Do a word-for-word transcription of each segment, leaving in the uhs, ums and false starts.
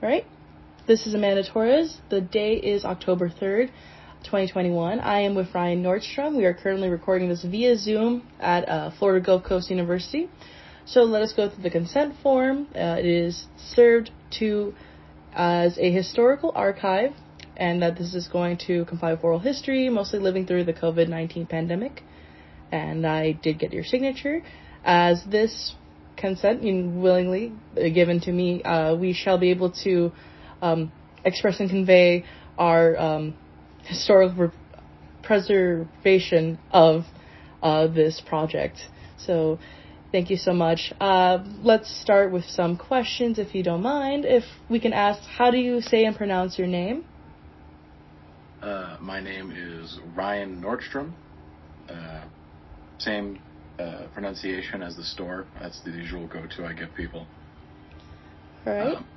All right. This is Amanda Torres. The day is October third, twenty twenty-one. I am with Ryan Nordstrom. We are currently recording this via Zoom at uh, Florida Gulf Coast University. So let us go through the consent form. Uh, it is served to as a historical archive, and that this is going to comply with oral history, mostly living through the covid nineteen pandemic. And I did get your signature. As this consent willingly given to me, uh, we shall be able to um, express and convey our um, historical re- preservation of uh, this project. So thank you so much. Uh, let's start with some questions, if you don't mind. If we can ask, how do you say and pronounce your name? Uh, my name is Ryan Nordstrom. Uh, same uh, pronunciation as the store. That's the usual go-to I give people. All right. Um,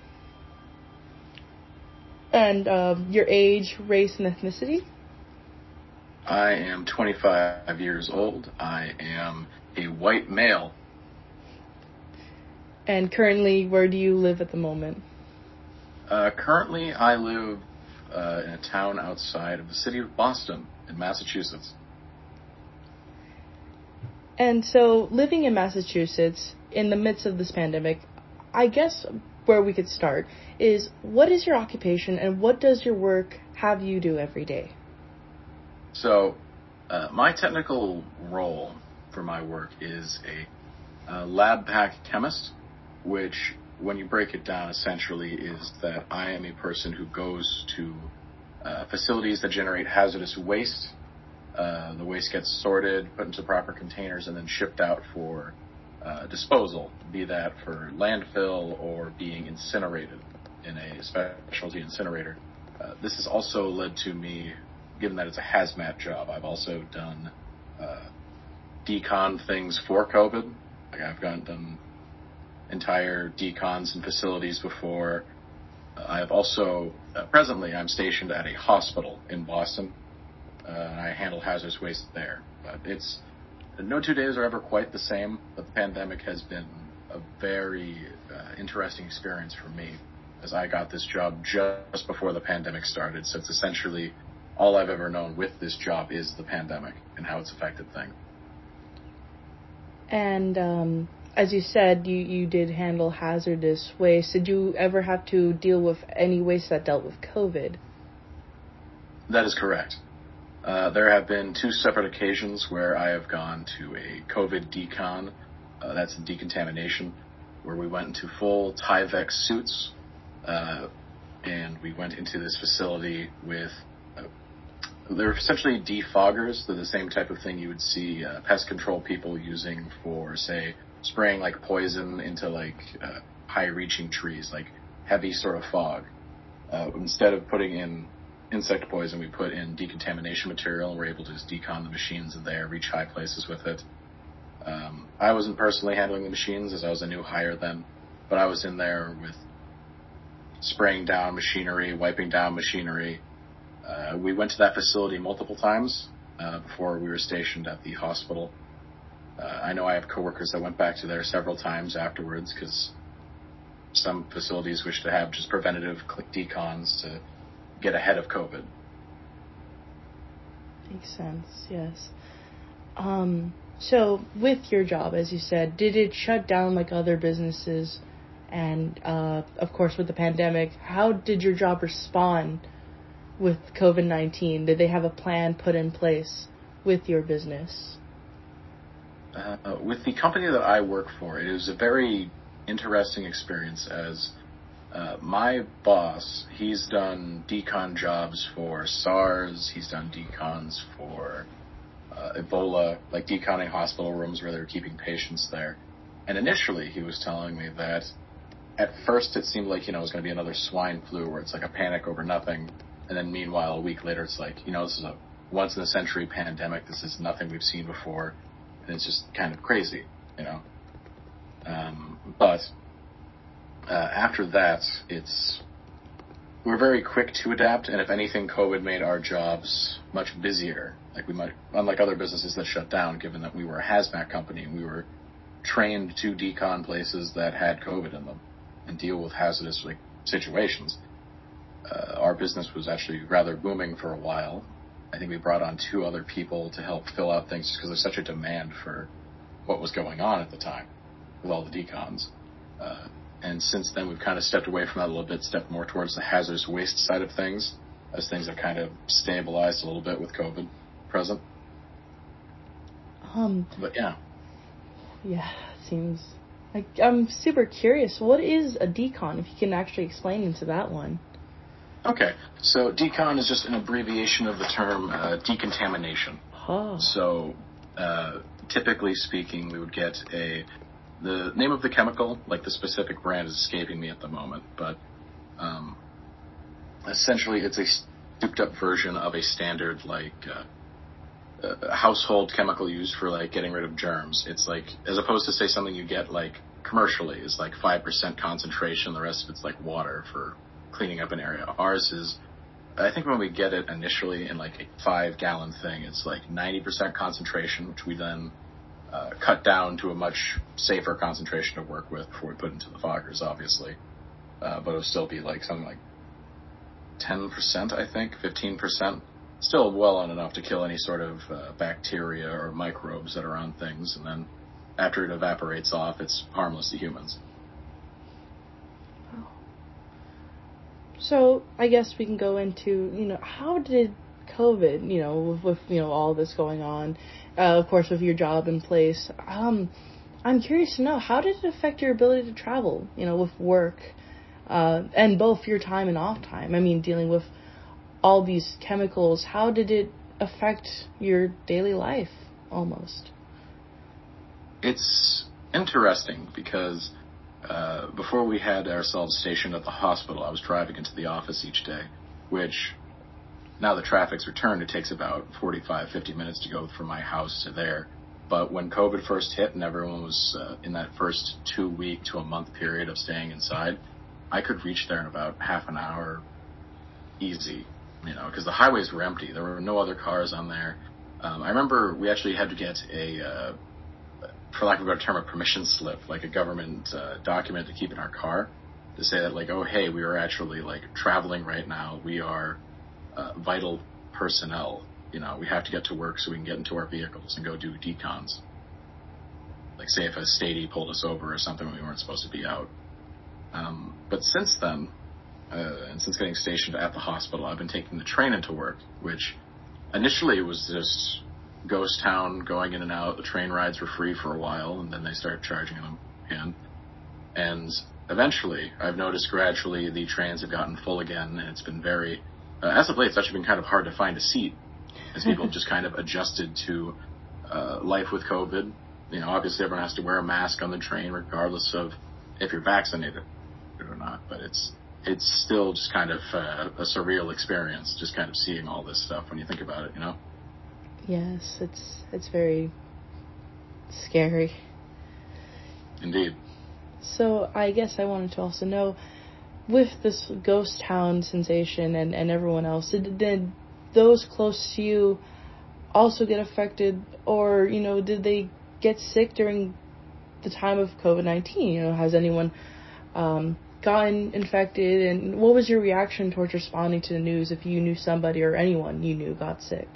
and um, your age, race, and ethnicity? I am twenty-five years old. I am a white male. And currently, where do you live at the moment? Uh, currently, I live uh, in a town outside of the city of Boston in Massachusetts. And so, living in Massachusetts in the midst of this pandemic, I guess where we could start is, what is your occupation and what does your work have you do every day? So, uh, my technical role for my work is a, a lab pack chemist, which, when you break it down, essentially is that I am a person who goes to uh, facilities that generate hazardous waste. Uh, the waste gets sorted, put into proper containers, and then shipped out for uh, disposal, be that for landfill or being incinerated in a specialty incinerator. Uh, this has also led to me, given that it's a hazmat job, I've also done uh, decon things for COVID. Like I've gone, done entire decons in facilities before. Uh, I have also, uh, presently, I'm stationed at a hospital in Boston. Uh, and I handle hazardous waste there. But it's, no two days are ever quite the same, but the pandemic has been a very uh, interesting experience for me, as I got this job just before the pandemic started, so it's essentially all I've ever known with this job is the pandemic and how it's affected things. And um, as you said, you, you did handle hazardous waste. Did you ever have to deal with any waste that dealt with COVID? That is correct. Uh, there have been two separate occasions where I have gone to a COVID decon, uh, that's a decontamination, where we went into full Tyvek suits, uh, and we went into this facility with, uh, they're essentially defoggers. They're the same type of thing you would see uh, pest control people using for, say, spraying like poison into like uh, high-reaching trees, like heavy sort of fog. Uh, instead of putting in insect poison, we put in decontamination material, and we're able to just decon the machines in there, reach high places with it. Um, I wasn't personally handling the machines, as I was a new hire then, but I was in there with spraying down machinery, wiping down machinery. Uh, we went to that facility multiple times uh, before we were stationed at the hospital. Uh, I know I have coworkers that went back to there several times afterwards, because some facilities wish to have just preventative decons to get ahead of COVID. Makes sense, yes. Um, so, with your job, as you said, did it shut down like other businesses? And, uh, of course, with the pandemic, how did your job respond with COVID nineteen? Did they have a plan put in place with your business? Uh, with the company that I work for, it is a very interesting experience, as Uh, my boss, he's done decon jobs for SARS, he's done decons for uh, Ebola, like deconning hospital rooms where they were keeping patients there. And initially, he was telling me that at first it seemed like, you know, it was going to be another swine flu where it's like a panic over nothing. And then meanwhile, a week later, it's like, you know, this is a once-in-a-century pandemic. This is nothing we've seen before. And it's just kind of crazy, you know. Um, but... Uh, after that, it's we're very quick to adapt, and if anything, COVID made our jobs much busier. Like we might, unlike other businesses that shut down, given that we were a hazmat company and we were trained to decon places that had COVID in them and deal with hazardous, like situations. Uh, our business was actually rather booming for a while. I think we brought on two other people to help fill out things just because there's such a demand for what was going on at the time with all the decons. Uh, and since then, we've kind of stepped away from that a little bit, stepped more towards the hazardous waste side of things, as things have kind of stabilized a little bit with COVID present. Um, but yeah. Yeah, it seems... Like, I'm super curious. What is a decon, if you can actually explain into that one? Okay, so decon is just an abbreviation of the term uh, decontamination. Oh. So, uh, typically speaking, we would get a the name of the chemical, like the specific brand is escaping me at the moment, but um, essentially it's a souped up version of a standard like uh, uh, household chemical used for like getting rid of germs. It's like, as opposed to say something you get like commercially is like five percent concentration, the rest of it's like water for cleaning up an area. Ours is, I think when we get it initially in like a five gallon thing, it's like ninety percent concentration, which we then uh, cut down to a much safer concentration to work with before we put into the foggers, obviously. Uh, but it'll still be like something like ten percent, I think, fifteen percent. Still well on enough to kill any sort of uh, bacteria or microbes that are on things. And then after it evaporates off, it's harmless to humans. So I guess we can go into, you know, how did COVID, you know, with, with you know, all this going on, uh, of course, with your job in place, um, I'm curious to know, how did it affect your ability to travel, you know, with work, uh, and both your time and off time? I mean, dealing with all these chemicals, how did it affect your daily life, almost? It's interesting because uh, before we had ourselves stationed at the hospital, I was driving into the office each day, which now that traffic's returned, it takes about forty-five, fifty minutes to go from my house to there. But when COVID first hit and everyone was uh, in that first two week to a month period of staying inside, I could reach there in about half an hour easy, you know, because the highways were empty. There were no other cars on there. Um, I remember we actually had to get a, uh, for lack of a better term, a permission slip, like a government uh, document to keep in our car to say that, like, oh, hey, we are actually, like, traveling right now. We are uh, vital personnel. You know, we have to get to work so we can get into our vehicles and go do decons. Like, say if a statey pulled us over or something when we weren't supposed to be out. Um, but since then, uh, and since getting stationed at the hospital, I've been taking the train into work, which initially was just ghost town, going in and out. The train rides were free for a while, and then they started charging them again. And eventually, I've noticed gradually the trains have gotten full again, and it's been very, uh, as of late, it's actually been kind of hard to find a seat, as people have just kind of adjusted to uh, life with COVID. You know, obviously everyone has to wear a mask on the train, regardless of if you're vaccinated or not, but it's it's still just kind of uh, a surreal experience, just kind of seeing all this stuff when you think about it, you know? Yes, it's it's very scary. Indeed. So I guess I wanted to also know, with this ghost town sensation and, and everyone else, did, did those close to you also get affected, or, you know, did they get sick during the time of COVID nineteen? You know, has anyone um, gotten infected, and what was your reaction towards responding to the news if you knew somebody or anyone you knew got sick?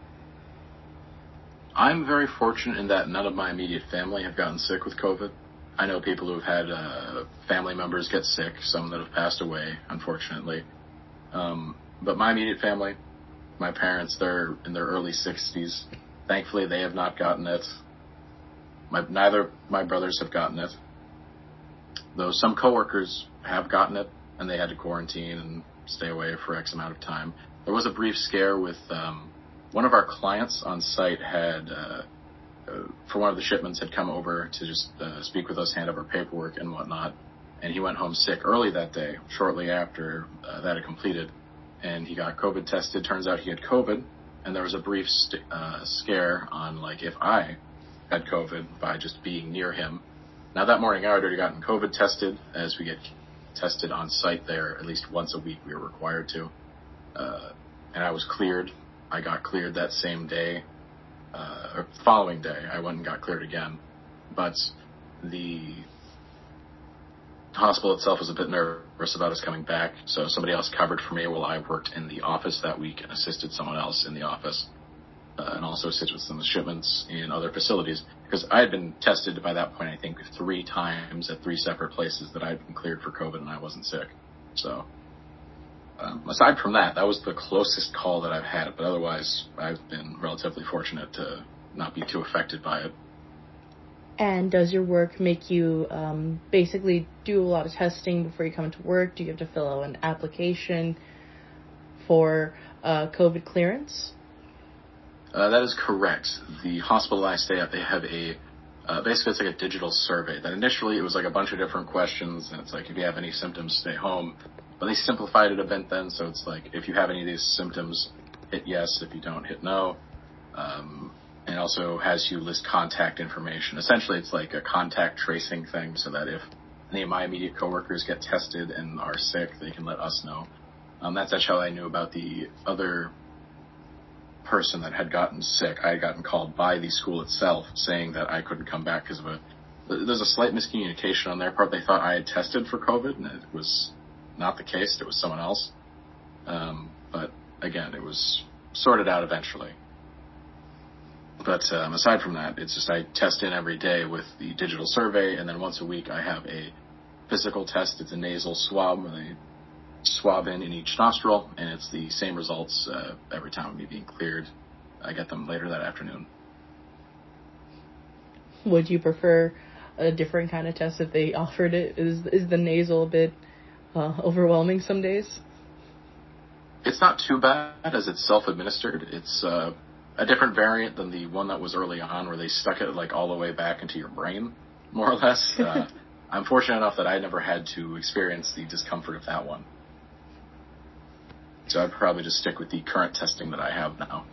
I'm very fortunate in that none of my immediate family have gotten sick with COVID. I know people who have had uh, family members get sick, some that have passed away, unfortunately. Um, but my immediate family, my parents, they're in their early sixties. Thankfully, they have not gotten it. My, neither my brothers have gotten it. Though some coworkers have gotten it, and they had to quarantine and stay away for X amount of time. There was a brief scare with um, one of our clients on site had, uh, uh, for one of the shipments, had come over to just uh, speak with us, hand over paperwork and whatnot. And he went home sick early that day, shortly after uh, that had completed. And he got COVID tested. Turns out he had COVID. And there was a brief st- uh, scare on, like, if I had COVID by just being near him. Now, that morning, I had already gotten COVID tested, as we get tested on site there at least once a week. We were required to. Uh, and I was cleared. I got cleared that same day. Uh, or the following day, I went and got cleared again. But the hospital itself was a bit nervous about us coming back, so somebody else covered for me while I worked in the office that week and assisted someone else in the office, uh, and also assisted with some of the shipments in other facilities, because I had been tested by that point, I think, three times at three separate places that I had been cleared for COVID and I wasn't sick. So, um, aside from that, that was the closest call that I've had, but otherwise, I've been relatively fortunate to not be too affected by it. And does your work make you um, basically do a lot of testing before you come into work? Do you have to fill out an application for uh, COVID clearance? Uh, that is correct. The hospital I stay at, they have a, uh, basically it's like a digital survey. That initially it was like a bunch of different questions, and it's like, if you have any symptoms, stay home. But they simplified it a bit then, so it's like, if you have any of these symptoms, hit yes. If you don't, hit no. Um, and also has you list contact information. Essentially, it's like a contact tracing thing, so that if any of my immediate coworkers get tested and are sick, they can let us know. Um, that's actually how I knew about the other person that had gotten sick. I had gotten called by the school itself saying that I couldn't come back because of a, there's a slight miscommunication on their part. They thought I had tested for COVID, and it was not the case. It was someone else. Um, but again, it was sorted out eventually. But um, aside from that, it's just I test in every day with the digital survey, and then once a week I have a physical test. It's a nasal swab where they swab in in each nostril, and it's the same results uh, every time of me being cleared. I get them later that afternoon. Would you prefer a different kind of test if they offered it? Is is the nasal a bit uh, overwhelming some days? It's not too bad as it's self-administered. It's uh, a different variant than the one that was early on where they stuck it like all the way back into your brain, more or less. Uh, I'm fortunate enough that I never had to experience the discomfort of that one. So I'd probably just stick with the current testing that I have now.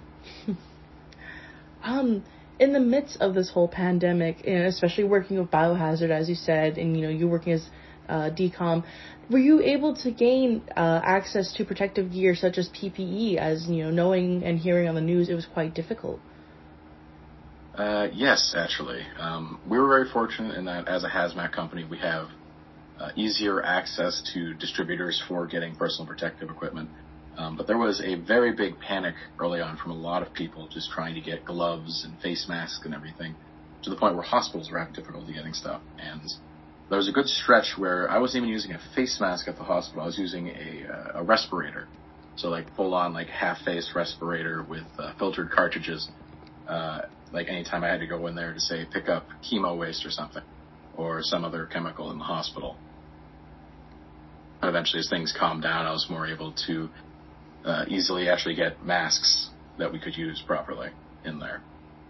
um, in the midst of this whole pandemic, and especially working with Biohazard, as you said, and you know you're working as uh, D COM, were you able to gain uh, access to protective gear such as P P E? As you know, knowing and hearing on the news, it was quite difficult. Uh, yes, actually, um, we were very fortunate in that as a hazmat company, we have uh, easier access to distributors for getting personal protective equipment. Um, but there was a very big panic early on from a lot of people just trying to get gloves and face masks and everything, to the point where hospitals were having difficulty getting stuff. And there was a good stretch where I wasn't even using a face mask at the hospital. I was using a, uh, a respirator. So like full on like half face respirator with uh, filtered cartridges. Uh, like anytime I had to go in there to say pick up chemo waste or something, or some other chemical in the hospital. But eventually as things calmed down, I was more able to uh, easily actually get masks that we could use properly in there.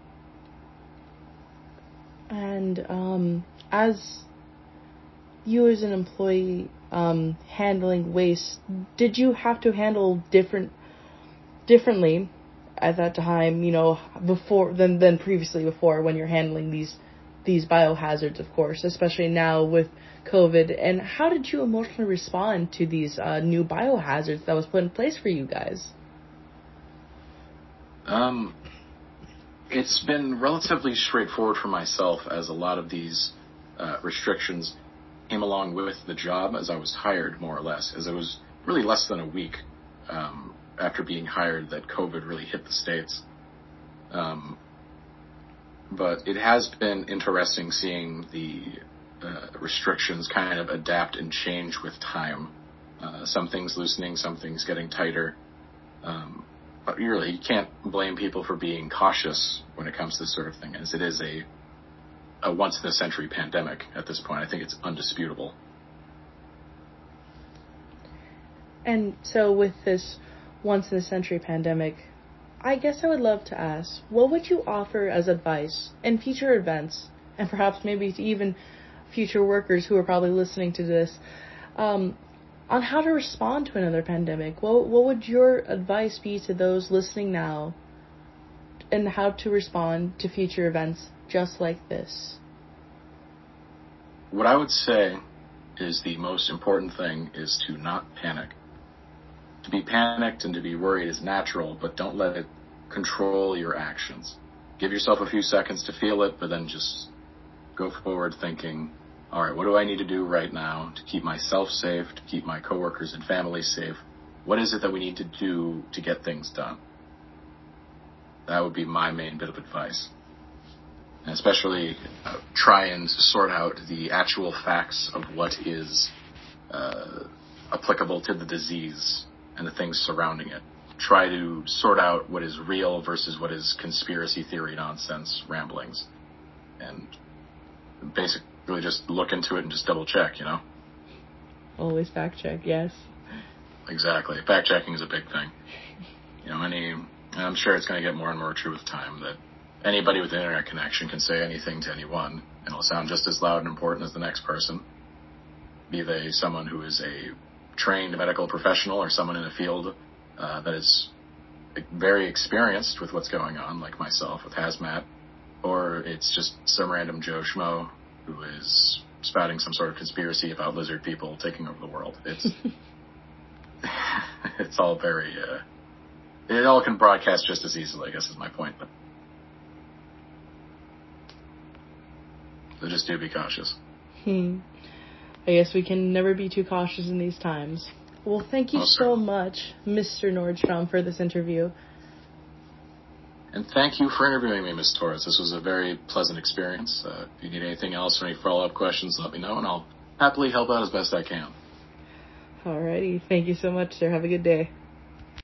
And um, as you as an employee um, handling waste, did you have to handle different differently at that time, you know, before than than previously before when you're handling these these biohazards, of course, especially now with COVID? And how did you emotionally respond to these uh, new biohazards that was put in place for you guys? Um, it's been relatively straightforward for myself, as a lot of these uh, restrictions came along with the job as I was hired, more or less, as it was really less than a week um, after being hired that COVID really hit the States. Um, but it has been interesting seeing the uh, restrictions kind of adapt and change with time. Uh, some things loosening, some things getting tighter. Um, but really, you can't blame people for being cautious when it comes to this sort of thing, as it is a a once-in-a-century pandemic at this point. I think it's undisputable. And so with this once-in-a-century pandemic, I guess I would love to ask, what would you offer as advice in future events, and perhaps maybe to even future workers who are probably listening to this, um, on how to respond to another pandemic? What, what would your advice be to those listening now, and how to respond to future events just like this? What I would say is the most important thing is to not panic. To be panicked and to be worried is natural, but don't let it control your actions. Give yourself a few seconds to feel it, but then just go forward thinking all right, what do I need to do right now to keep myself safe, to keep my coworkers and family safe? What is it that we need to do to get things done? That would be my main bit of advice. And especially uh, try and sort out the actual facts of what is uh, applicable to the disease and the things surrounding it. Try to sort out what is real versus what is conspiracy theory nonsense ramblings. And basically just look into it and just double check, you know? Always fact check, yes. Exactly. Fact checking is a big thing. You know, any, and I'm sure it's going to get more and more true with time that anybody with an internet connection can say anything to anyone, and it'll sound just as loud and important as the next person, be they someone who is a trained medical professional or someone in a field uh, that is very experienced with what's going on, like myself with hazmat, or it's just some random Joe Schmo who is spouting some sort of conspiracy about lizard people taking over the world. It's it's all very, uh, it all can broadcast just as easily, I guess is my point. But so just do be cautious. Hmm. I guess we can never be too cautious in these times. Well, thank you Oh, so much, Mister Nordstrom, for this interview. And thank you for interviewing me, Miz Torres. This was a very pleasant experience. Uh, if you need anything else or any follow-up questions, let me know, and I'll happily help out as best I can. Alrighty. Thank you so much, sir. Have a good day.